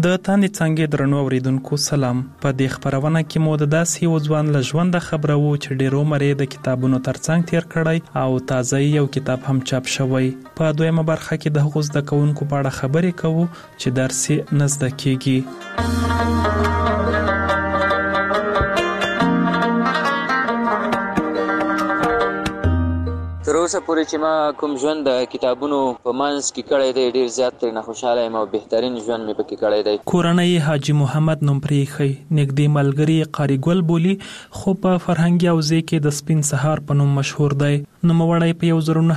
د تاندې څنګه درنو اوریدونکو سلام. په دې خبرونه کې مو د داسې یو ځوان له ژوند خبرو چې ډیرو مری د کتابونو ترڅنګ تیر کړی او تازه یو کتاب هم چاپ شوی. په دویمه برخه کې د هغو زده کوونکو په اړه خبرې کوو چې درس یې نه زده کیږي. تر اوسه پورې چې ما کوم ژوند د کتابونو په منځ کې کړی دی ډیر زیات ترې خوشاله یم او بهترین ژوند مې پکې کړی دی. کورنۍ حاجی محمد نوم پرېښی، نږدې ملګری قاری ګل بولی، خو په فرهنګي حوزې کې د سپین سهار په نوم مشهور دی. نوموړی په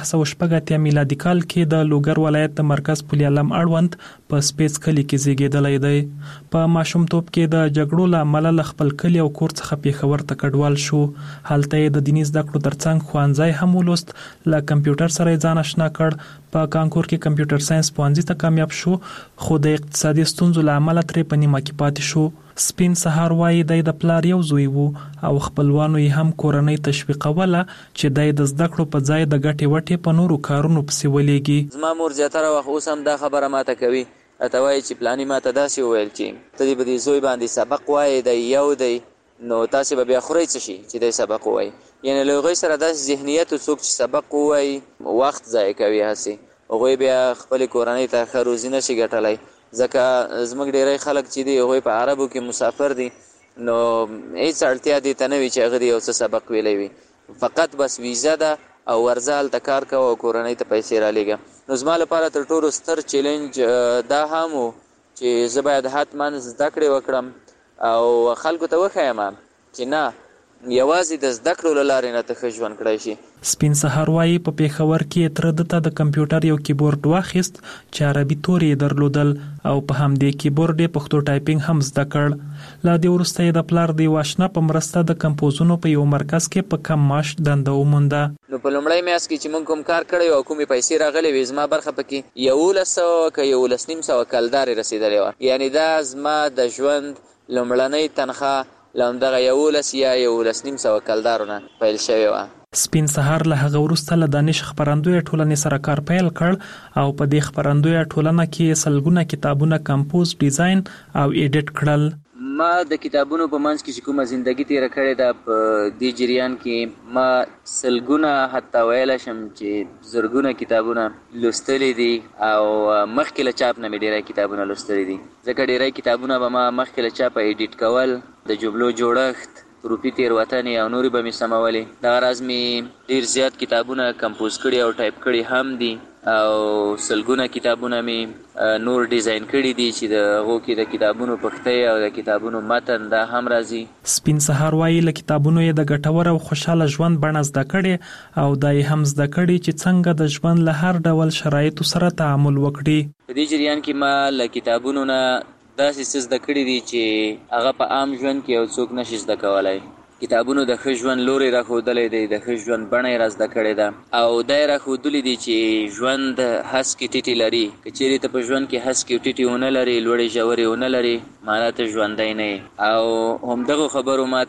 1986 میلادي کال کې د لوګر ولایت د مرکز پل علم اړوند په سپیڅ کلي کې زیږیدلی دی. په ماشومتوب کې د جګړو له امله له خپل کلي او کور څخه پېښور ته کډوال شو. هلته یې د دیني زده کړو ترڅنګ ښوونځی هم ولوست. له کمپیوټر سره یې ځان آشنا کړ. په کانکور کې کمپیوټر ساينس پوهنځي ته کامیاب شو، خو د اقتصادي ستونزو له امله ترې په نیمه کې پاتې شو. سپین سهار وایي د پلار یو زوی وو او خپلوانو یې هم کورنۍ تشویقوله چې د زده کړو په ځای د ګټې وټې په نورو کارونو پسې ولېږي. زما مور زیاتره وخت اوس هم دا خبره ماته کوي، راته وایي چې پلاني ماته داسې وویل چې ته دې به دې زوی باندې سبق وایې دی یو دی، نو تاسې به بیا خورئ څه شي چې دی سبق ووایي. یعنې له هغوی سره داسې ذهنیت څوک چې سبق ووایي وخت ضایع کوي، هسې هغوی بیا خپلې کورنۍ ته ښه روزي نشي ګټلی. ځکه زموږ ډیری خلک چې دي هغوی په عربو کې مسافر دي، نو هیڅ اړتیا دې ته نه وي چې هغه دې یو څه سبق ویلی وي، فقط بس ویزه ده او ورځه هلته کار کوه او کورنۍ ته پیسې رالیږه. نو زما لپاره تر ټولو ستر چیلنج دا هم و چې زه باید حتما زده کړې وکړم او خلکو ته وښیم چې نه، یوازې د زده کړو له لارې نه ته ښه ژوند کړی شي. سپین سهار وایي په پېښور کې تره ده ته د کمپیوټر یو کیبورډ واخیست چې عربي تورې یې درلودل او په همدې کیبورډ یې پښتو ټایپینګ هم زده کړ. له دې وروسته یې د پلار د یو آشنا په مرسته د کمپوزونو په یو مرکز کې په کم معاش دنده ومونده. نو په لومړی میاشت کې چې موږ کوم کار کړی او کومې پیسې راغلې وې، زما برخه پکې 1100 که 11,500 کلدارې رسېدلې وه. یعنې دا زما د ژوند لومړنۍ تنخواه له همدغه 11 یا 11,500 کلدارو نه پیل شوې وه. سپین سهار له هغه وروسته له دانش خپرندویه ټولنې سره کار پیل کړ او په دې خپرندویه ټولنه کې سلګونه کتابونه کمپوز، ډیزاین او ایډیټ کړل. ما د کتابونو په منځ کې چې کومه زندگی تیره کړې ده، په دې جریان کې ما سلګونه حتی ویلی شم چې زرګونه کتابونه لوستلی دي او مخکې له چاپ نه مې ډیری کتابونه لوستلی دي. ځکه ډیری کتابونه به ما مخکې له چاپه ایډیټ کول، د جملو جوړښت، حروفي تېروتنې او نورې به مې سمولې. دغه راز مې ډېر زیات کتابونه کمپوز کړي او ټایپ کړي هم دي او سلګونه کتابونه مې نور ډیزاین کړي دي چې د هغو کې د کتابونو پښتۍ او د کتابونو متن دا هم راځي. سپین سهار وایي له کتابونو یې د ګټور او خوشحاله ژوند بڼه زده کړې او دا یې هم زده کړي چې څنګه د ژوند له هر ډول شرایطو سره تعامل وکړي. په دې جریان کې ما له کتابونو نه داسې څه زده کړي دي چې هغه په عام ژوند کې یو څوک نشي زده کولی. کتابونو د ښه ژوند لوری راښودلی دی، د ښه ژوند بڼه یې را زده کړې ده او دا یې راښودلي دي چې ژوند هسکې ټیټې لري. که چیرې ته په ژوند کې هسکې ټیټې ونه لرې، لوړې ژورې ونه لرې، معنا ته ژوندی نه یې. او همدغو خبرو ما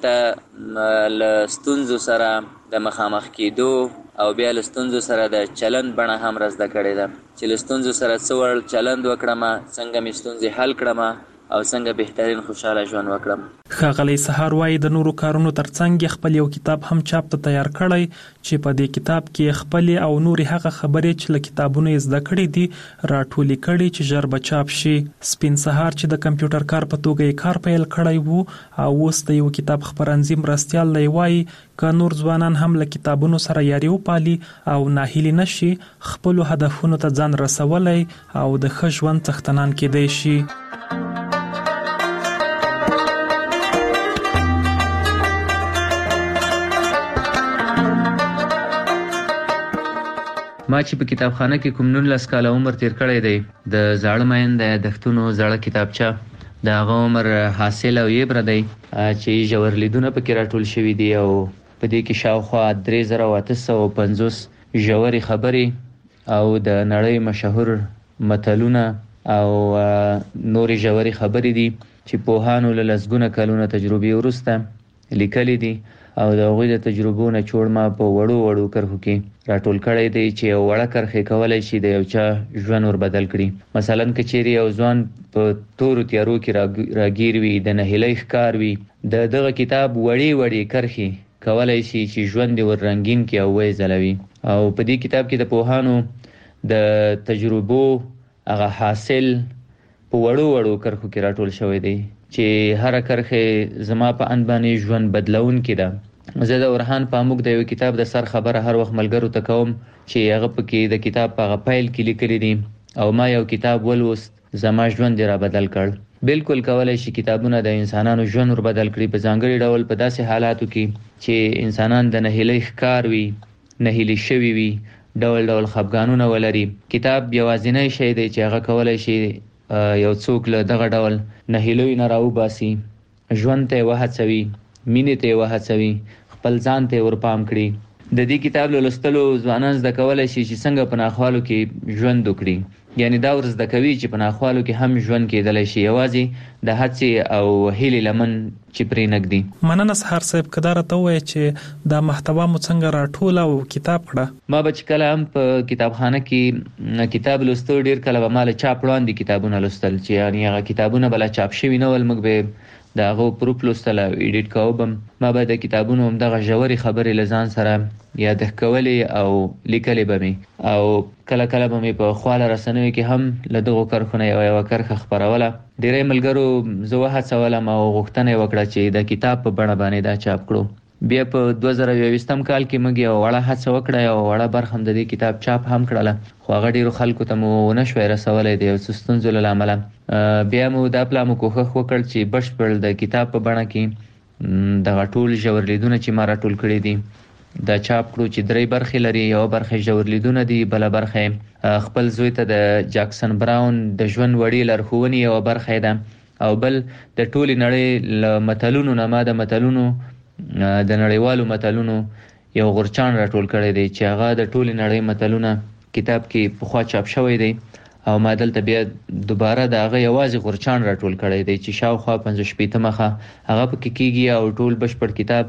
ته له ستونزو سره د مخامخ کېدو او بیا له ستونزو سره د چلند بڼه هم را زده کړې ده چې له ستونزو سره څه ډول چلند وکړم، څنګه مې ستونزې حل کړم او څنګه بهترین خوشحاله ژوند وکړم. ښاغلی سهار وایي د نورو کارونو ترڅنګ خپل یو کتاب هم چاپ ته تیار کړی چې په دې کتاب کې خپلې او نورې هغه خبرې چې له کتابونو یې زده کړې دي راټولې کړي چې ژر به چاپ شي. سپین سهار چې د کمپیوټر کار په توګه یې کار پیل کړی وو او اوس د یو کتاب خپرندوی مرستیال دی، وایي که نور ځوانان هم له کتابونو سره یاري وپالي او ناهیلي نشي، خپلو هدفونو ته ځان رسولی او د ښه ژوند څښتنان کیدی شي. ما چې په کتابخانه کې کوم 19 کاله عمر تیر کړی دی، د زاړه مین د یادښتونو زړه کتابچه د هغه عمر حاصل او یبره دی چې ژور لیدونه پکې راټول شوي دي او په دې کې شاوخوا 3850 ژورې خبرې او د نړۍ مشهور متلونه او نورې ژورې خبرې دي چې پوهانو له لسګونه کلونه تجربې وروسته لیکلي دي او د هغوی د تجربو نه چوړ ما په وړو کرښو کې راټول کړی دی چې یو وړه کرښه کولای شي د یو چا ژوند ور بدل کړي. مثلا که چیرې یو ځوان په تورو تیارو کې راګیر وي، د نهیلۍ ښکار وي، دغه کتاب وړې کرښې کولای شي چې ژوند ور رنگین کې او وې ځلوي. او په دې کتاب کې د پوهانو د تجربو هغه حاصل په وړو کرښو کې راټول شوی دی چې هر کرښه زما په اند باندې ژوند بدلون کې ده. زه د ورهان پاموک د یو کتاب د سر خبره هر وخت ملګرو ته کوم چې هغه پکې د کتاب په پیل کې لیکلي دي او ما یو کتاب ولوست، زما ژوند را بدل کړ. بالکل کولای شي کتابونه د انسانانو ژوند ور بدل کړي، په ځانګړي ډول په داسې حالاتو کې چې انسانان د نهیلۍ ښکار وي، نهیلي شوي وي، ډول خفګانونه ولري. کتاب یوازینی شی دی چې هغه کولای شي یو څوک له دغه ډول نهیلۍ نه راوباسي، ژوند ته وهڅوي، مینې ته وهڅوي، خپل ځان ته ورپام کړي. د دې کتاب له لوستلو ځوانان زده کولای شي چې څنګه په ناخوالو کې ژوند وکړي. یعنی دا ور زده کوي چې په ناخوالو کې هم ژوند کېدلی شي، یوازې د هڅې او هیلې لمن چې پرې نږدي. مننه سهار صاحب، که دا راته ووایې چې دا محتوا مو څنګه راټوله او کتاب کړه؟ ما به چې کله هم په کتابخانه کې کتاب لوستو، ډېر کله به ما له چاپ وړاندې کتابونه لوستل چې یعنی هغه کتابونه به لا چاپ شوي نه ول، موږ به د هغه پروف لوستل او ایډیټ کوو به. ما به د کتابونو همدغه ژورې خبرې له ځان سره یادښت کولې او لیکلې به مې، او کله به مې په خواله رسنیو کې هم له دغو کرښو نه یوه کرښه خپروله. ډېری ملګرو زه وهڅولم او غوښتنه یې وکړه چې د کتاب په بڼه باندې دا چاپ کړو. بیا په 2021 کال کې موږ یو وړه هڅه وکړه، یو وړه برخه هم د دې کتاب چاپ هم کړله، خو هغه ډېرو خلکو ته مو ونه شوی رسولی د یو څه ستونزو له امله. بیا مو دا پلا مو کوښښ وکړ چې بشپړ د کتاب په بڼه کې دغه ټول ژور لیدونه چې ما راټول کړي دي دا چاپ کړو، چې 3 برخې لري. یو برخه ژور لیدونه دي، بله برخه خپل زوی ته د جاکسن براون د ژوند وړې لارښوونې یوه برخه ده، او بل د ټولې نړۍ له متلونو نه ما د متلونو د نړیوالو متلونو یو غورچاڼ راټول کړی دی چې هغه د ټولې نړۍ متلونه کتاب کې پخوا چاپ شوی دی، او ما دلته بیا دوباره د هغه یوازې غورچاڼ راټول کړی دی چې شاوخوا 50 مخه هغه پکې کېږي، او ټول بشپړ کتاب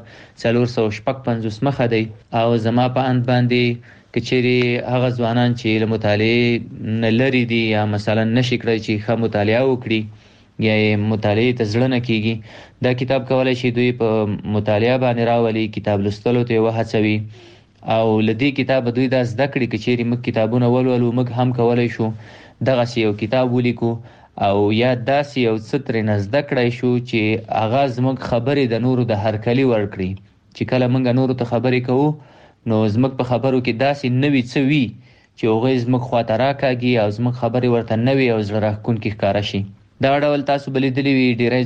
456 مخه دی. او زما په اند باندې که چیرې هغه ځوانان چې له مطالعې نه لرې دي یا مثلا نشي کړی چې ښه مطالعه وکړي یا مطالعې ته زړه نه کېږي، دا کتاب کولی شي دوی په مطالعه باندې راولي، کتاب لوستلو ته یې وهڅوي، او له دې کتابه دوی دا زده کړي که چیرې موږ کتابونه ولولو، موږ هم کولی شو دغسې یو کتاب ولیکو، او یا داسې یو څه ترېنه زده کړی شو چې هغه زموږ خبرې د نورو د هرکلي ورکړي. چې کله موږ نورو ته خبرې کوو نو زموږ په خبرو کې داسې نوي څه وي چې هغوی زموږ خواته راکاږي او زموږ خبرې ورته نوې او زړه راښکونکې ښکاره شي. دغه ډول تاسو به لیدلي وي ډېری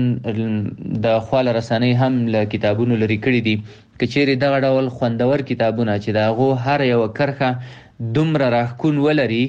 ځوانان د خواله رسنۍ هم له کتابونو لرې کړي دي. که چیرې دغه ډول خوندور کتابونه چې د هغو هر یوه کرښه دومره راښکون ولري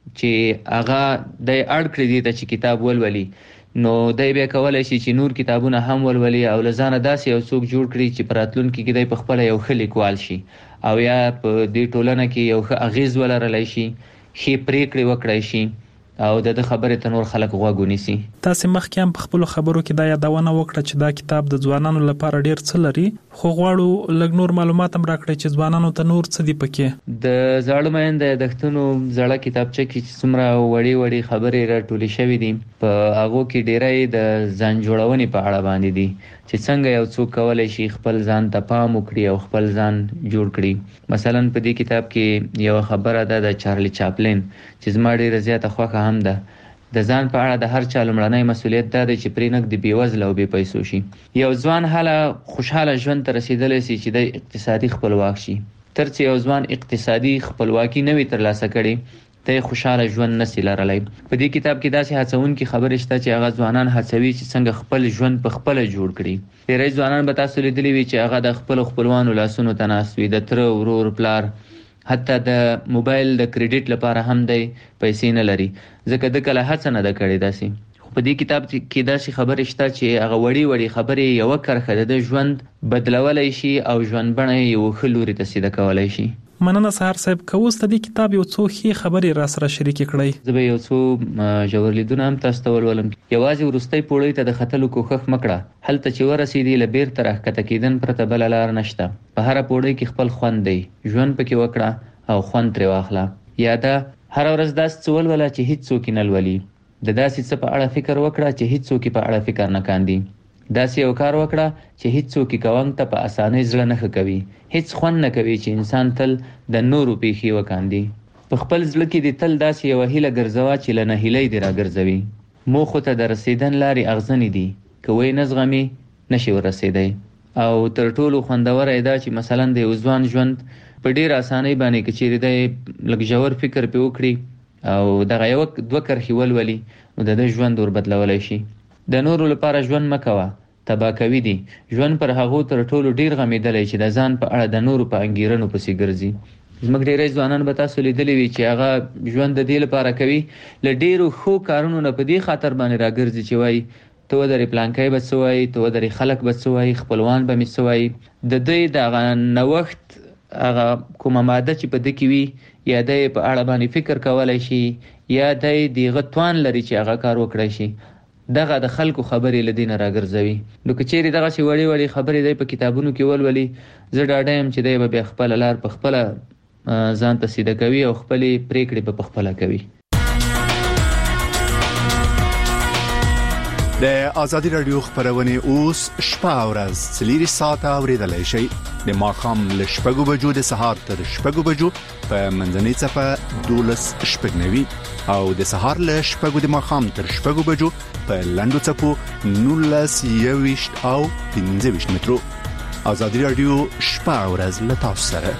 چې هغه دی اړ کړي دي ته چې کتاب ولولي، نو دی بیا کولی شي چې نور کتابونه هم ولولي او له ځانه داسې یو څوک جوړ کړي چې په راتلونکي کې دی په خپله یو ښه لیکوال شي، او یا په دې ټولنه کې یو ښه اغیز ولرلی شي، ښې پریکړې وکړی شي، او د خبرې ته نور خلک غوږ ونیسي. تاسې مخکې هم په خپلو خبرو کې دا یادونه وکړه چې دا کتاب د ځوانانو لپاره ډېر څه لري، خو غواړو لږ نور معلومات هم راکړئ چې ځوانانو ته نور څه دي پکې. د زاړه مین د یادښتونو زړه کتابچه کې چې څومره وړې خبرې راټولې شوې دي، په هغو کې ډېری د ځان جوړونې په اړه باندې دي چې څنګه یو څوک کولی شي خپل ځان ته پام وکړي او خپل ځان جوړ کړي. مثلا په دې کتاب کې یوه خبره ده د چارلی چاپلین چې زما ډېره زیاته خوښه هم ده. د ځان په اړه د هر چا لومړنی مسؤلیت دا دی چې پرې نږدې بېوزله او بې پیسو شي. یو ځوان هله خوشحاله ژوند ته رسېدلی سي چې دی اقتصادي خپلواک شي. تر څه یو ځوان اقتصادي خپلواکي نه وي ترلاسه کړې ته خوشحاله ژوند نشي لرلی. په دې کتاب کې داسې هڅونکې خبرې شته چې هغه ځوانان هڅوي چې څنګه خپل ژوند په خپله جوړ کړي. ډېری ځوانان به تاسو لیدلي وي چې هغه د خپلو خپلوانو لاسونو ته ناست وي، د تره، ورور، پلار، حتی د موبایل د کریډیټ لپاره هم دی پیسې نه لري، ځکه د کله هڅه نه ده کړې داسې. خو په دې کتاب کې داسې خبرې شته چې هغه وړې خبرې یوه کرښه د ژوند بدلولی شي او ژوند بڼه یې یو ښه لوري ته سیده کولی شي. مننه سهار صاحب، که اوس د دې کتاب یو څو ښې خبرې را سره شریکې کړئ. زه به یو څو ژور لیدونه هم تاسو ته ولولم. یوازې وروستۍ پوړۍ ته د ختلو کوښښ مه کړه. هلته چې ورسېدې له بیرته راښکته کېدن پرته بله لار نشته. په هره پوړۍ کې خپل خوند دی. ژوند پکې وکړه او خوند ترې واخله. یا دا هره ورځ داسې څه ولوله چې هیڅوک یې نه لولي. د داسې څه په اړه فکر وکړه چې هیڅوک یې په اړه فکر نه کاندي. داسې یو کار وکړه چې هیڅوک یې کوونګ ته په اسانۍ زړه نه ښه کوي. هیڅ خوند نه کوي چې انسان تل د نورو پیښې وکاندي. په خپل زړه کې دې تل داسې یوه هیله ګرځوه چې له نهیلۍ دې راګرځوي. موخو ته د رسېدن لارې اغزنې دي. که وی نه زغمي نشي ورسېدی. او تر ټولو خوندوره یې دا چې مثلا د یو ځوان ژوند په ډېر اسانۍ باندې که چیرې دی لږ ژور فکر پې وکړي او دغه یو دوه کرښې ولولي نو د ده ژوند وربدلولی شي. د نورو لپاره ژوند مه کوه، تباه کوي دي. ژوند پر هغو تر ټولو ډېر غمېدلی چې د ځان په اړه د نورو په انګېرنو پسې ګرځي. زموږ ډېری ځوانان به تاسو لیدلی وي چې هغه ژوند د دې لپاره کوي له ډېرو ښو کارونو نه په دې خاطر باندې راګرځي چې وایي ته ودرې پلانکی به څه وایي، ته ودرې خلک به څه وایي، خپلوان به مې څه وایي. د دوی د هغه نوښت هغه کومه ماده چې په ده کې وي یا دی په اړه باندې فکر کولی شي یا دی د هغه توان لري چې هغه کار وکړی شي. دغه د خلکو خبرې له دې نه راګرځوي. نو که چیرې دغسې وړې وړې خبرې دی په کتابونو کې ولولي، زه ډاډه یم چې دی به بیا خپله لار په خپله ځان ته سیده کوي او خپلې پرېکړې به په خپله کوي. د آزادي رادیو خبرونه اوس شپه او ورځ 4 ساعته اوریدلای شئ. د ماښام له 6 بجو د سهار تر 6 بجو په منځنۍ صفه 12:09 او د سهار له 6 د ماښام تر 6 بجو په لاندو صفو 19:20 او 15 مترو. آزادي رادیو شپه او ورځ له تاسو سره.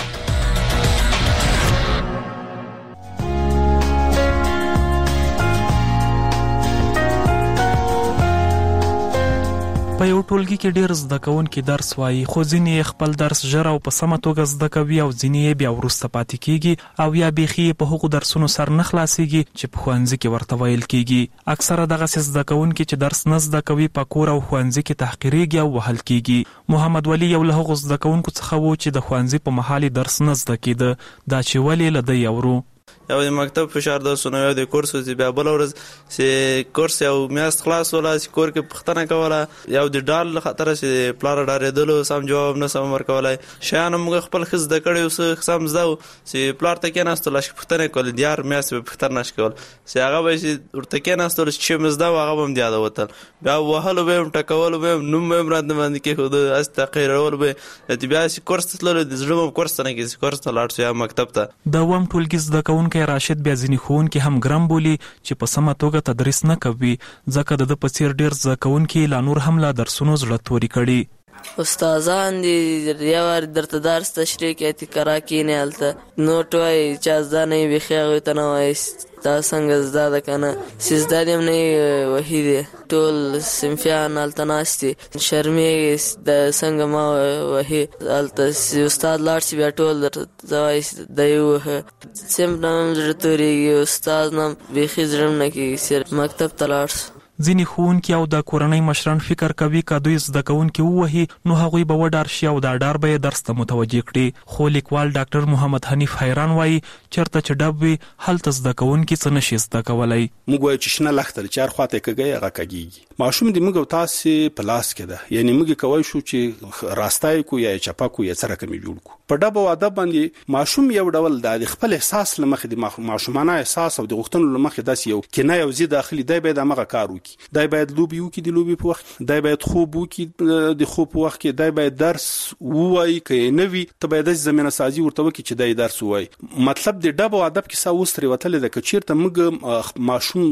په یو ټولګي کې ډېر زده کوونکي درس وایي، خو ځینې خپل درس ژر او په سمه توګه زده کوي او ځینې یې بیا وروسته پاتې کیږي او یا بیخي په هغو درسونو سر نه خلاصیږي چې په ښوونځي کې ورته ویل کیږي. اکثره دغسې زده کوونکي چې درس نه زده کوي په کور او ښوونځي کې تحقیریږي او وهل کیږي. محمد ولی یو له هغو زده کوونکو څخه و چې د ښوونځي په مهال درس نه زده کیده. دا چې ولې له دی اورو. یو د مکتب فشار درسونه، یو د کورس چې بیا بل ورځ چې کورس یو میاشت خلاص ولا چې کور کې پوښتنه کوله، یو د ډال له خاطره چې پلار ډارېدلو سم جواب نه سم ورکولی. شیان موږ خپل ښه زده کړی اوس سم زده و چې پلار ته کېناستلو چې پوښتنه کول دیار میاشتې به پوښتنه نشي کول چې هغه به چې ورته کېناستلو چې مې زده و هغه به هم د یاده وتل. بیا وهلو به یم، ټکولو به یم، نوم به یم راته باندې کېښوده، هسې تحقیرولو به چې بیا چې کورس ته تللو د زړه به کورس ته نه کېږي، کورس ته لاړ شو یا مکتب ته. د اووم ټولګي زده کوونکی راشد بیا ځینې ښوونکي هم ګرم بولي چې په سمه توګه تدریس نه کوي، ځکه د ده په څیر ډېر زده کوونکي لا نور هم له درسونو زړه توري کړي. استادان دي یو وار درته درس تشریح کوي تکرار کینې هلته نوټ وایي چې زده نه وي بیخي هغوی ته نه وایي دا څنګه زده ده که نه چې زده دې هم نه وهي دی. ټول صنفیان هلته ناست دي شرمېږي د څنګه ما وهي. هلته استاد لاړ شي بیا ټول درته وایي دی ووهه. صنف نه هم زړه تورېږي، استاد نه هم بیخي زړه نه کېږي صرف مکتب ته لاړ شو. ځینې ښوونکي او د کورنۍ مشران فکر کوي که دوی زده کوونکي ووهي نو هغوی به وډار شي او دا ډار به یې درس ته متوجه کړي. خو لیکوال ډاکټر محمد حنیف حیران وایي چېرته چې ډب وي هلته زده کوونکي څه نشي زده کولی. موږ وایو چې شنه لښته چې هر خواته یې کږی هغه کږېږي. ماشوم د موږ او تاسې په لاس کې ده، یعنې موږ کولی شو چې راسته یې کړو یا یې چپه کړو یا څه رقم یې جوړ کړو. په ډب او ادب باندې ماشوم یو ډول د خپل احساس له مخې د ماشومانه احساس او د غوښتنو له مخې داسې یو کینه یو ضد داخلي دی باید همغه کار وکړي. دی باید لوبې وکړي د لوبې په وخت، دی باید خوب وکړي د خوب په وخت کې، دی باید درس ووایي که یې نه وي ته باید داسې زمینه سازي ورته وکړي چې دی درس ووایي. مطلب د ډب او ادب کیسه اوس ترې وتلې ده. که چېرته موږ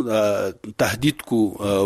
ماشوم تهدید کو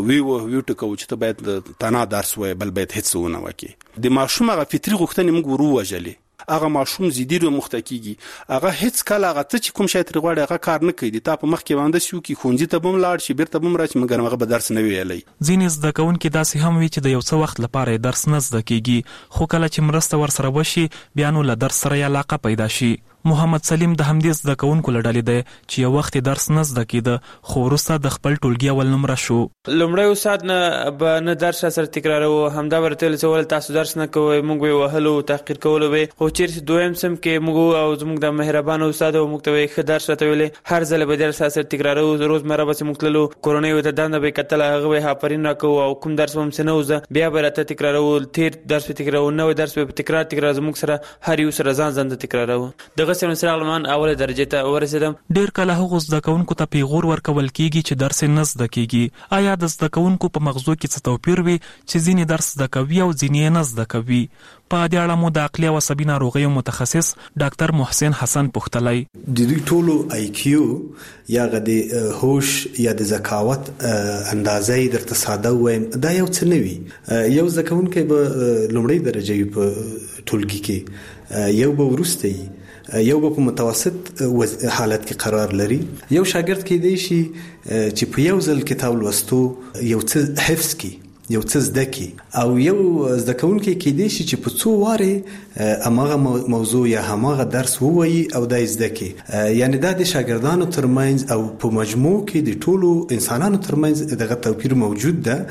ویو ټکو چې ته باید تنها درس ووایي بل باید هېڅ ونه وکړي، د ماشوم هغه فطري غوښتنې موږ ور ووژلې. هغه ماشوم زیدي رو مخته کیږي، هغه هیڅ کله هغه ته چې کوم شی ترې غواړي هغه کار نه کوي. د تا په مخ کې باندې شو کې ښوونځي ته به هم لاړ شي بیرته به هم راشي مګر هغه به درس نه ویلی. ځینې زده کوونکي داسې هم وي چې د یو څه وخت لپاره یې درس نه زده کیږي، خو کله چې مرسته ورسره وشي بیا نو له درس سره یې علاقه پیدا شي. محمد سلیم د همدې زده کوونکو له ډلې دی چې یو وخت درس نه زده کېده خو وروسته د خپل ټولګي اول نمره شو. لومړی استاد نه درس سره تکرارو، همدا ورته ویل تاسو درس نه کوئ، موږ یې وهلو تحقیر کولو وی. خو چیرې دویم سم کې موږ او زموږ د مهربان استاد او موږ ته وی ښه درس راته ویلې، هر ځل به درس سره تکرارو، روزمره به موږ تللو، کورنۍ ته دنده به کتل، هغه به هاپرین راکوو او کوم درس هم څه نه وزه بیا به راته تکرارو، تیر درس به تکرارو، نوی درس به تکرار زموږ سره هر یو سره ځان ځان تکرارو. دغه سره سلمان اوله درجه ته ورسېدم. ډېر کله هغو زده کوونکو ته پیغور ورکول کېږي چې درس نه زده کېږي. آیا د زده کوونکو په مغزو کې څه توپیر وي چې ځینې درس زده کوي او ځینې یې نه زده کوي؟ په دې اړه مو د عقلي او عصبي ناروغیو متخصص ډاکټر محسن حسن پوښتلی. د دوی ټولو IQ یا د هوش یا د ذکاوت اندازې درته ساده وایم دا یو څه نه وي. یو زده کوونکی به لومړۍ درجه وي په ټولګي کې، یو به وروسته وي، یو به په متوسط حالت کې قرار لري. یو شاګرد کېدای شي چې په یو ځل کتاب لوستو یو څه حفظ کړي، یو څه زده کی، او یو زده کوونکی کېدای شي چې په څو واره هماغه موضوع یا هماغه درس ووایي او دا زده کی. یعنی دا د شاګردانو ترمنځ او په مجموع کې د ټولو انسانانو ترمنځ دغه توپیر موجود ده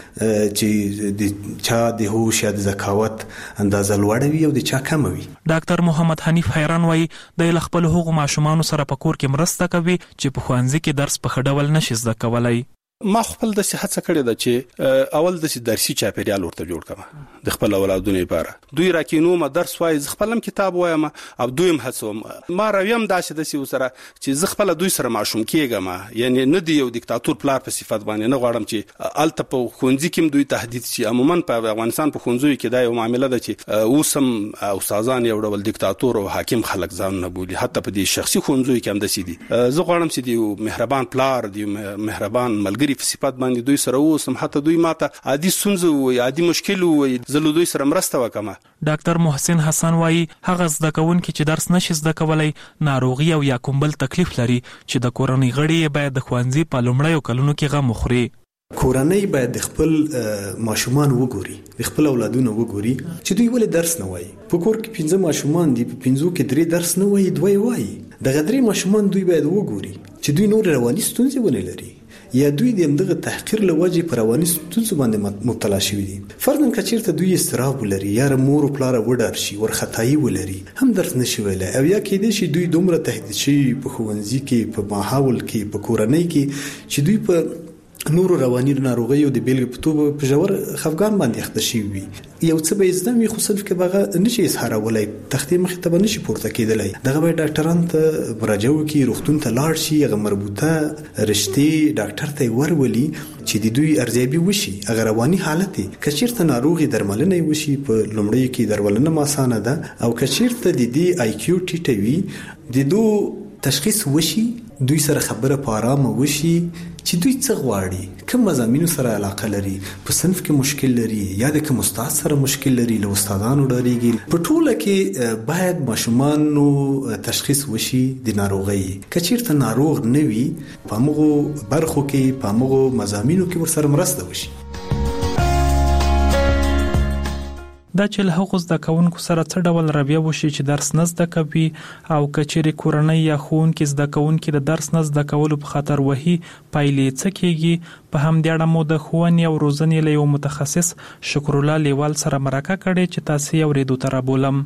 چې د چا د هوش یا د ذکاوت اندازه لوړه وي او د چا کم وي. ډاکټر محمد حنیف حیران وایي د خپل هغو ماشومانو سره په کور کې مرسته کوي چې په ښوونځي کې درس په ښه ډول نشي زده کولی. ما خپل د صحت څخه کړی دا چې اول د درسي چاپیریال ورته جوړ کړم د خپل اولادونو لپاره. دوی راکینو ما درس وای، خپلم کتاب وایم او دویم هڅوم. ما راویم داسې د سی سره چې ز خپل دوی سره ماشوم کېږم، یعنی نه دی یو دیکتاتور پلار په صفت باندې نه غواړم چې الته په خونځي کې دوی تهدید شي. عموما په افغانستان په خونځو کې دا یو معاملې ده چې اوسم استادان یو ډول دیکتاتور او حاکم خلک ځان نه بولي، حتی په دې شخصي خونځو کې هم د سي دي. زه غواړم چې دی مهربان پلار، دی مهربان ملګری په صفات باندې دوی سره اوسم، حتی دوی ماته عادي ستونزه وي، عادي مشکل وي، زه دوی سره مرسته وکم. ډاکټر محسن حسن وایي هغه زده کوونکي چې درس نشي زده کولی ناروغي او یا کوم بل تکلیف لري چې د کورنۍ غړي باید د ښوونځي په لومړیو کلونو کې غم وخوري. کورنۍ باید د خپل ماشومان وګوري، د خپل اولادونو وګوري چې دوی ولې درس نه وایي. په کور کې 15 ماشومان دي، په 15 کې 3 درس نه وایي، 2 وایي. دغه 3 ماشومان دوی باید وګوري چې دوی نور رواني ستونزې ونه لري یا دوی د دغه تحقیر لوجه پر رواني ستونزو باندې مبتلا شوي دي. فرضاً کچیرته دوی استراب ولري یا مور او پلار وډار شي، ورختایي ولري، هم درس نشي ویلای، او یا کېدای شي دوی دومره تهدید شي په ښوونځي کې، په ماحول کې، په کورنۍ کې چې دوی په نورو رواني ناروغیو د بیلګې په توګه په ژور خفګان باندې اخته شوي وي. یو څه به زده وي خو صرف کې به نشي اظهارولای، تختې مخې ته به نشي پورته کېدلی. دغه به ډاکټرانو ته مراجعه وکړي، روغتون ته لاړ شي، هغه مربوطه رشتې ډاکټر ته ورولي چې د دوی ارزیابي وشي، هغه رواني حالت یې که چېرته ناروغي درملنه یې وشي په لومړیو کې درملنه اسانه ده، او که چېرته د دې IQ ټیټه وي د دو تشخیص وشي، دوی سره خبره په آرامه وشي چې دوی څه غواړي، کوم مضامینو سره علاقه لري، په صنف کې مشکل لري یا د کوم استاد سره مشکل لري، له استادانو ډاریږي. په ټوله کې باید ماشومانو تشخیص وشي د ناروغۍ. که چېرته ناروغ نه وي په هغو برخو کې، په هغو مضامینو کې ورسره مرسته وشي. دا چې له هغو زده کوونکو سره څه ډول رویه وشي چې درس نه زده کوي، او که چیرې کورنۍ یا ښوونکي زده کوونکي د درس نه زده کولو په خاطر وهي، پایلې څه کېږي؟ په همدې اړه مو د ښوونې او روزنې له یو متخصص شکرالله لیوال سره مرکه کړې چې تاسې یې اورېدو ته رابولم.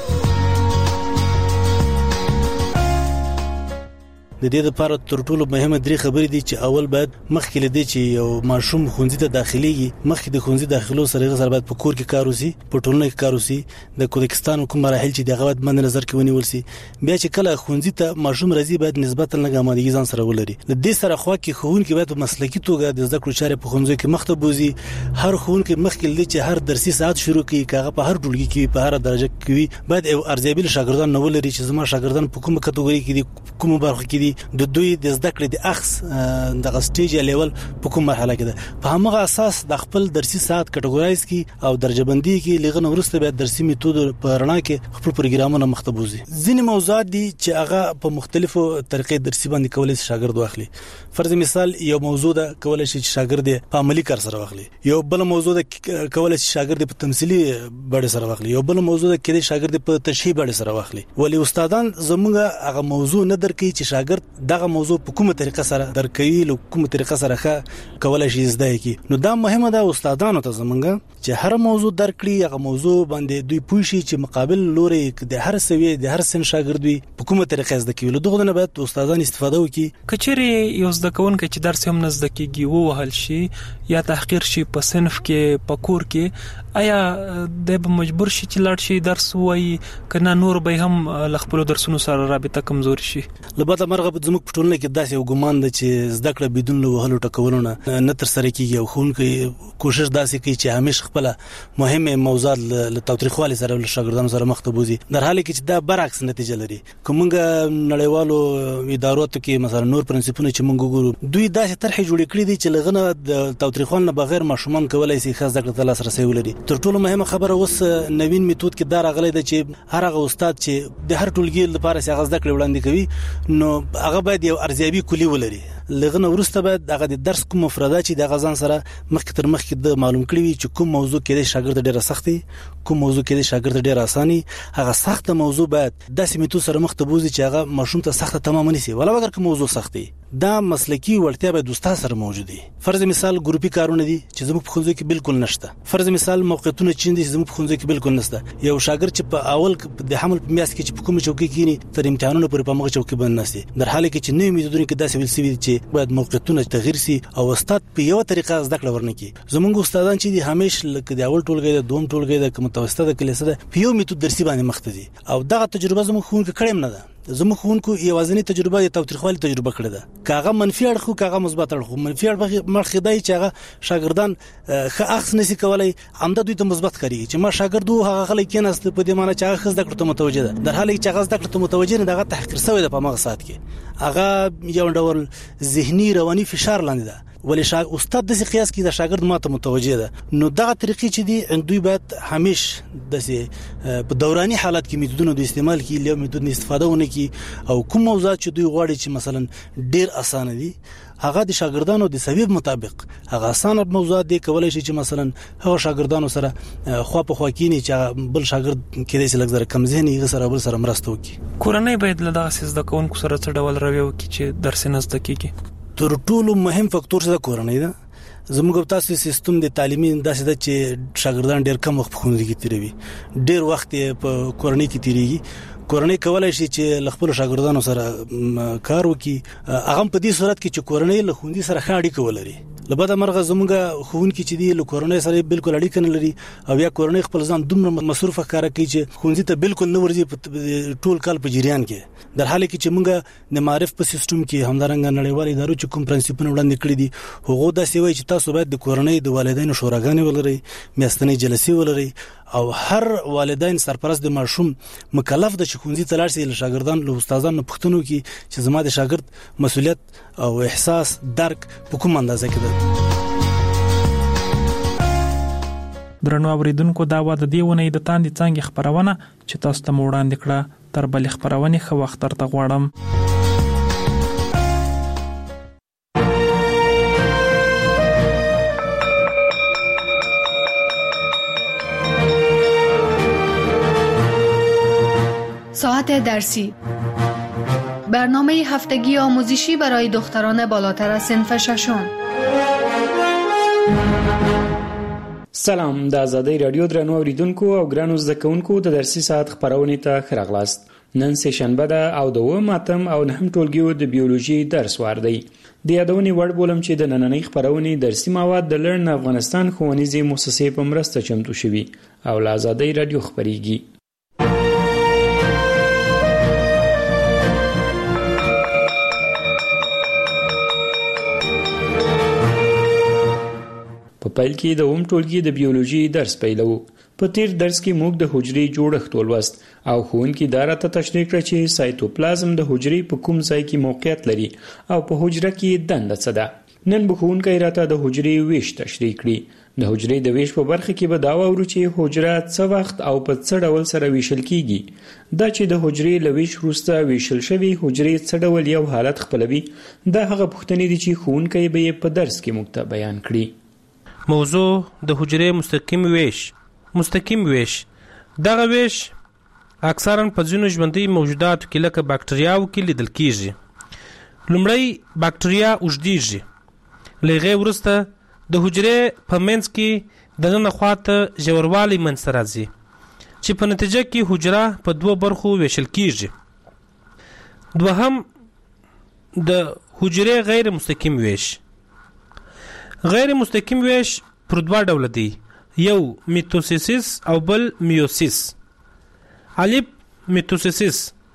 د دې لپاره تر ټولو مهمه درې خبرې دي چې اول باید مخکې لدی چې یو ماشوم ښوونځي ته داخليږي، مخکې د ښوونځي داخلو سره غوښتل باید په کور کې کار وسی، په ټولنه کې کار وسی، د کوزاکستان کوم مراحل چې دغه باید مند نظر کې ونیول سي. بیا چې کله ښوونځي ته ماشوم راځي باید نسبتا لږه آمادګي ځان سره ولري. د دې سره خو کې ښوونکي باید په مسلکي توګه د زده کړو چارې په ښوونځي کې مخته بوزي. هر ښوونکي مخکې لدی چې هر درسي ساعت شروع کړي، کاغه په هر ټولګي کې په هر درجه کې باید ارزیابي شاګردان نو ولري چې زما شاګردان په کومه کټګوري کې دي، کومه برخه کې دي، کې د دوی د زده کړې د اخص د سټیج لیول په کوم مرحله کې ده. په همغه اساس د خپل درسي ساعت کټګورایز کی او درجه بندي کې لغه ورسته به درسي میتود په رڼا کې خپل پروګرامونه مختبوزي. ځینې موضوعات دي چې هغه په مختلفو طریقې درسي باندې کولای شي شاګرد واخلي. فرض مثال یو موضوع ده کولای شي چې شاګرد په عملی کار سره واخلي، یو بل موضوع ده کولای شي شاګرد په تمثيلي بڼه سره واخلي، یو بل موضوع ده کې شاګرد په تشریح بڼه سره واخلي. ولی استادان زموږه هغه موضوع نه درکې چې شاګرد دغه موضوع په کومه طریقه سره درکوي، له کومه طریقه سره کولای شي زده کی. نو دا مهمه ده استادانو ته زموږه چې هر موضوع درکړي، هغه موضوع باندې دوی پوه شي چې مقابل لوري د هر سوي د هر سن شاګرد وي په کومه طریقه زده کوي. له دغه نه باید استادان استفاده وکړي. کچېری یو زده کوونکی چې درس هم نه زده کیږي ووهل شي یا تحقیر شي په صنف کې په کور کې، آیا د مجبور شي چې لاړ شي درس وایي کنه نور به هم لخپل درسونو سره رابطه کمزوري شي؟ لبته مرغه زموږ په ټولنه کې داسې یو ګمان ده چې زده کړه بدون له وهلو ټکولو نه تر سره کیږي او ښوونکی کوشش داسې کوي چې همیشه خپل مهمه موضوعات له تاوتریخوالي سره له شاګردانو سره مخ ته بوزي، در حاله کې چې دا برعکس نتیجه لري. کومګه نړیوالو اداراتو کې مثلا نور پرنسپونه چې موږ ګورو دوی داسې طرح جوړ کړی دي چې لغنه د تاوتریخوالي نه بغیر ماشومان کولای شي خاص زده کړه لاسرسي ولري. تر ټولو مهمه خبره اوس نوین میتود کې دا راغلی ده چې هر هغه استاد چې د هر ټولګي لپاره څنګه زده کړه وړاندې کوي نو هغه باید یو ارزیابي کلی ولري. لغنه ورسته باید هغه د درس کوم مفردات چې د غزان سره مخکې تر مخکې د معلوم کړی وي چې کوم موضوع کې د شاګرد ډیره سختي، کوم موضوع کې د شاګرد ډیره اساني. هغه سخت موضوع باید داسې میتود سره مخ ته بوزي چې هغه ماشوم ته سخته تمام نشي، ولا اگر کوم موضوع سختي دا مسلکی وړتیا به دوستا سره موجود دي. فرض مثال ګروپي کارونه دي چې زموږ په خونځو کې بالکل نشته. فرض مثال موقعیتونه چې دي زموږ په خونځو کې بالکل نشته. یو شاګرد چې په اول د حمل په میاس کې چې په کومه چوکۍ کېني تر امتحانونو پورې په مغه چوکۍ باندې نشي، در حاله کې چې نوې میتودونه کې داسې ویل سوي چې باید موقعیتونه تغیر سي او استاد په یو طریقه زده کړه ورنکي. زموږ استادان چې دي همیشه لکه د اول ټولګي د دوم ټولګي د متوسطه د کلیسه ده په یو میتود درسي باندې مخ ته دي او دغه تجربه زموږ خونکو کړم نه ده. زموږ خونکو یوازینی تجربه د تاوتریخوالي تجربه کړې ده. کاغه منفي اړخ خو کاغه مثبت اړخ. منفي اړخ مرخدای چې هغه شاګردان ښه اخص نشي کولای، همدا دوی ته مثبت کوي چې ما شاګردو هغه خلک کېناست په دې معنی چې هغه خزده کړه متوجه ده، در حاله چې هغه زده کړه متوجه نه دغه تحقیر شوی ده په مغه سات کې. هغه یو ډول ذهني رواني فشار لاندې ده. ولی استاد د قیاس کې د شاګرد ماته متوجه ده. نو دغه طریقې چې دي دوی باید همیشه د په دوراني حالت کې میتودونو د استعمال کې له میتود نه استفاده ونه کی او کوم موضوعات چې دوی غواړي چې مثلا ډیر اسانه دي هغه د شاګردانو د سبب مطابق هغه اسانه موضوعات دي کولای شي چې مثلا هغه شاګردانو سره خو په خو کېنی چې بل شاګرد کې د سلګ زره کم ذهني سره بل سره مرسته وکړي. کورنۍ باید له دغه سیس د کوونکو سره څه ډول رویه وکړي چې درس نه زده کیږي؟ تر ټولو مهم فاکتور څه کورنۍ ده. زموږ تاسو سیستم د تعلیمي داسې ده چې شاګردان ډیر کم وخت په ښوونځي کې تیروي، ډیر وخت په کورنۍ کې تیریږي. کورنۍ کولای شي چې خپل شاګردانو سره کار وکړي، هغه په دې صورت کې چې کورنۍ له ښوونځي سره ښه اړیکه ولري. لبدا مرغه زموږه ښوونکي چې دی له کورنۍ سره بالکل اړیکه نه لري او یا کورنۍ خپل ځان دومره مصروف ښکارا کوي چې ښوونځي ته بالکل نه ورځي ټول کال په جریان کې، در حاله کې چې موږ د معرف په سیستم کې همدارنګ نړیوال ادارو چې کوم پرنسپونه وړاندې کړی دي هغه دا سوي چې تاسو باید د کورنۍ د والدینو شوراګانې ولري، میاشتنۍ جلسې ولري او هر والدین سرپرست د ماشوم مکلف د ښوونځي ته لاړ شي له شاګردان له استادانو پوښتنه کوي چې زما د شاګرد مسؤلیت او احساس درک په کوم اندازه کې ده. درنو اوریدونکو دا و د دې ونې د تاندې څنګه خبرونه چې تاسو ته وړاندې کړه. تر بل خبرونه خو وخت ترته غواړم. ساعت درسی، برنامه هفتگی آموزشی برای دختران بالاتر از صنف ششم. سلام، د آزادۍ رادیو درنو اوریدونکو او ګرانو زده کوونکو د درسي ساعت خبرونه ته ښه راغلاست. نن سه شنبه ده او د ماتم او نهم ټولګیو د بیولوژي درس واردی. د یادونې وړ بولم چې د نننۍ خبرونه درسي مواد د لرن افغانستان ښوونیزې مؤسسې په مرسته چمتو شوي او له آزادۍ رادیو خبريږي. په په پیل کې د اوم ټولګي د بیولوژي درس پیلو. په تیر درس کې موږ د حجرې جوړښت ولوست او ښوونکي دا راته تشریح کړه چې سایتوپلازم د حجرې په کوم ځای کې موقعیت لري او په حجره کې دنده څه ده. نن به ښوونکی راته د حجرې ویش تشریح کړي. د حجرې د ویش په برخه کې به دا واورو چې حجره څه وخت او په څه ډول سره ویشل کیږي. دا چې د حجرې له ویش وروسته ویشل شوي حجرې څه ډول یو حالت خپلوي، دا هغه پوښتنې دي چې ښوونکی به یې په درس کې موږ ته بیان کړي. موضوع د حجرې مستقیم ویش. مستقیم ویش دغه ویش اکثرا په ځینو ژوندي موجوداتو کې لکه باکتریاو کې لیدل کیږي. لومړی باکتریا اوږدیږي، له هغې وروسته د حجرې په منځ کې دننه خواته ژوروالی منځته راځي چې په نتیجه کې حجره په دوه برخو ویشل کیږي. دوهم د حجرې غیر مستقیم ویش. غیر مستقیم ویش پر دوه ډوله دی، یو میتوسیس او بل میوسیس. الف میتوسیس.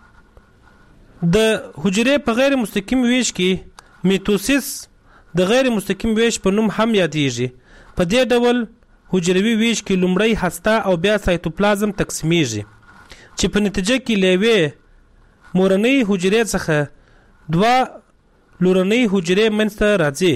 د حجرې په غیر مستقیم ویش کې میتوسیس د غیر مستقیم ویش په نوم هم یادیږي. په دې ډول حجروي ویش کې لومړی هسته او بیا سایتوپلازم تقسیمیږي چې په نتیجه کې له یوې مورنۍ حجرې څخه دوه لورنۍ حجرې منځته راځي.